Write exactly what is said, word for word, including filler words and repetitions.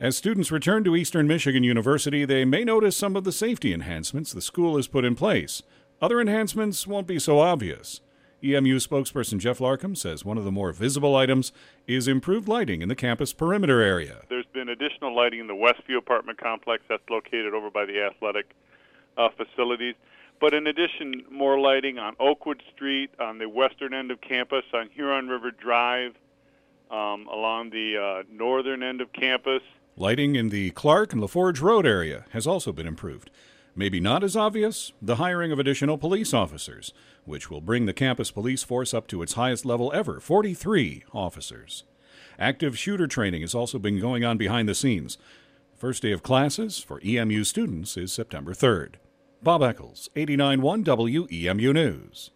As students return to Eastern Michigan University, they may notice some of the safety enhancements the school has put in place. Other enhancements won't be so obvious. E M U spokesperson Jeff Larkham says one of the more visible items is improved lighting in the campus perimeter area. There's been additional lighting in the Westview apartment complex that's located over by the athletic uh, facilities. But in addition, more lighting on Oakwood Street, on the western end of campus, on Huron River Drive, um, along the uh, northern end of campus. Lighting in the Clark and LaForge Road area has also been improved. Maybe not as obvious, the hiring of additional police officers, which will bring the campus police force up to its highest level ever, forty-three officers. Active shooter training has also been going on behind the scenes. First day of classes for E M U students is September third. Bob Eccles, eighty-nine point one W E M U News.